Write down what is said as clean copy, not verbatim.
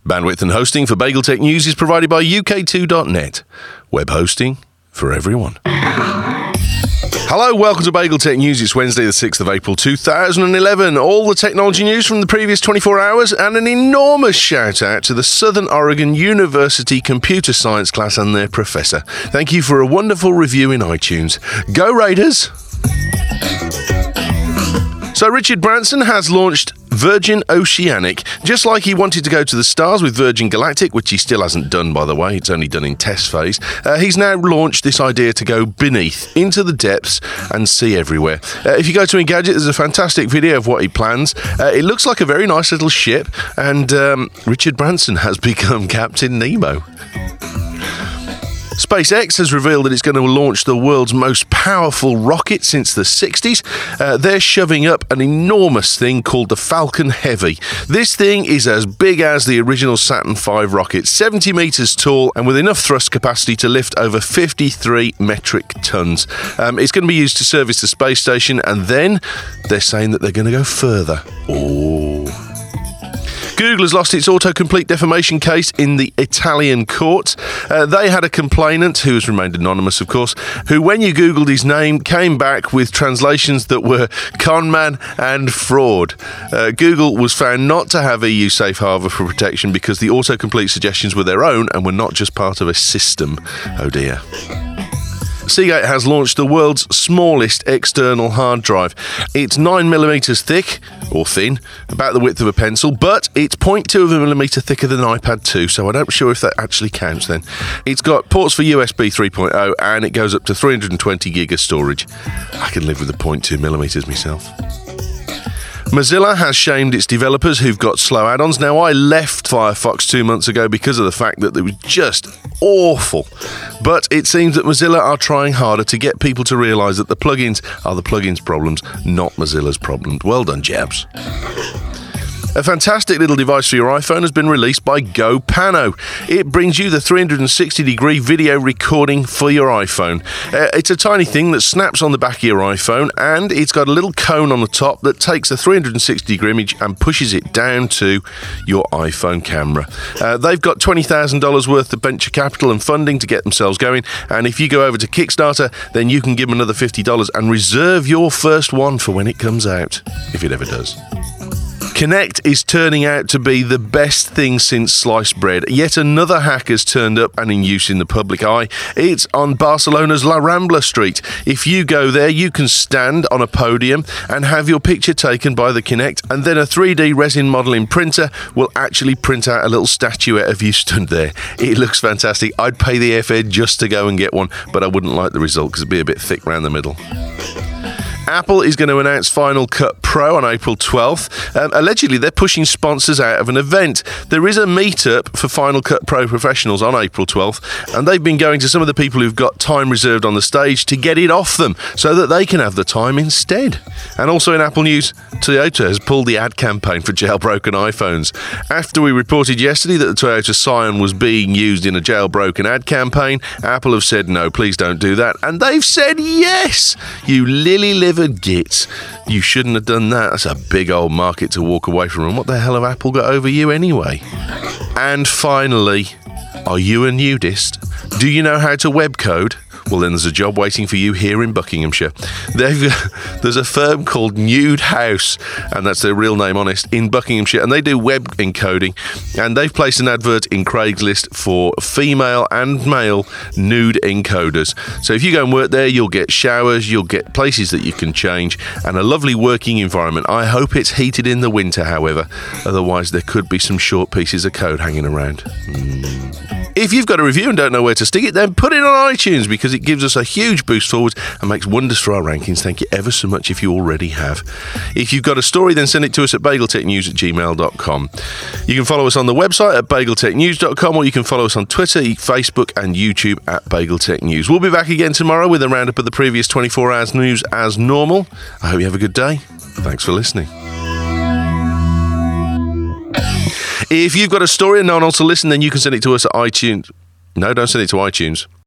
Bandwidth and hosting for Bagel Tech News is provided by UK2.net. Web hosting for everyone. Hello, welcome to Bagel Tech News. It's Wednesday the 6th of April 2011. All the technology news from the previous 24 hours and an enormous shout out to the Southern Oregon University Computer Science class and their professor. Thank you for a wonderful review in iTunes. Go Raiders! So Richard Branson has launched Virgin Oceanic, just like he wanted to go to the stars with Virgin Galactic, which he still hasn't done, by the way. It's only done in test phase. He's now launched this idea to go beneath, into the depths, and see everywhere. If you go to Engadget, there's a fantastic video of what he plans. It looks like a very nice little ship, and Richard Branson has become Captain Nemo. SpaceX has revealed that it's going to launch the world's most powerful rocket since the 60s. They're shoving up an enormous thing called the Falcon Heavy. This thing is as big as the original Saturn V rocket, 70 metres tall and with enough thrust capacity to lift over 53 metric tons. It's going to be used to service the space station, and then they're saying that they're going to go further. Google has lost its autocomplete defamation case in the Italian court. They had a complainant, who has remained anonymous, of course, who, when you Googled his name, came back with translations that were conman and fraud. Google was found not to have EU safe harbour for protection because the autocomplete suggestions were their own and were not just part of a system. Oh dear. Seagate has launched the world's smallest external hard drive. It's 9mm thick, or thin, about the width of a pencil, but it's 0.2mm thicker than an iPad 2, so I'm not sure if that actually counts then. It's got ports for USB 3.0, and it goes up to 320 gig of storage. I can live with the 0.2mm myself. Mozilla has shamed its developers who've got slow add-ons. Now, I left Firefox 2 months ago because of the fact that they were just awful. But it seems that Mozilla are trying harder to get people to realise that the plugins are the plugins' problems, not Mozilla's problem. Well done, Jabs. A fantastic little device for your iPhone has been released by GoPano. It brings you the 360-degree video recording for your iPhone. It's a tiny thing that snaps on the back of your iPhone, and it's got a little cone on the top that takes the 360-degree image and pushes it down to your iPhone camera. They've got $20,000 worth of venture capital and funding to get themselves going, and if you go over to Kickstarter, then you can give them another $50 and reserve your first one for when it comes out, if it ever does. Kinect is turning out to be the best thing since sliced bread. Yet another hack has turned up and in use in the public eye. It's on Barcelona's La Rambla Street. If you go there, you can stand on a podium and have your picture taken by the Kinect, and then a 3D resin modelling printer will actually print out a little statuette of you stood there. It looks fantastic. I'd pay the airfare just to go and get one, but I wouldn't like the result because it'd be a bit thick round the middle. Apple is going to announce Final Cut Pro on April 12th. Allegedly, they're pushing sponsors out of an event. There is a meetup for Final Cut Pro professionals on April 12th, and they've been going to some of the people who've got time reserved on the stage to get it off them so that they can have the time instead. And also in Apple news, Toyota has pulled the ad campaign for jailbroken iPhones. After we reported yesterday that the Toyota Scion was being used in a jailbroken ad campaign, Apple have said, no, please don't do that. And they've said, yes, you lily-livered gits. You shouldn't have done that. That's a big old market to walk away from. And what the hell have Apple got over you anyway? And finally, are you a nudist? Do you know how to web code? Well, then there's a job waiting for you here in Buckinghamshire. There's a firm called Nude House, and that's their real name, honest, in Buckinghamshire, and they do web encoding, and they've placed an advert in Craigslist for female and male nude encoders. So if you go and work there, you'll get showers, you'll get places that you can change, and a lovely working environment. I hope it's heated in the winter, however. Otherwise, there could be some short pieces of code hanging around. If you've got a review and don't know where to stick it, then put it on iTunes, because it gives us a huge boost forward and makes wonders for our rankings. Thank you ever so much if you already have. If you've got a story, then send it to us at bageltechnews@gmail.com. You can follow us on the website at bageltechnews.com, or you can follow us on Twitter, Facebook and YouTube at bageltechnews. We'll be back again tomorrow with a roundup of the previous 24 hours news as normal. I hope you have a good day. Thanks for listening. If you've got a story and no one else will listen, then you can send it to us at iTunes. No, don't send it to iTunes.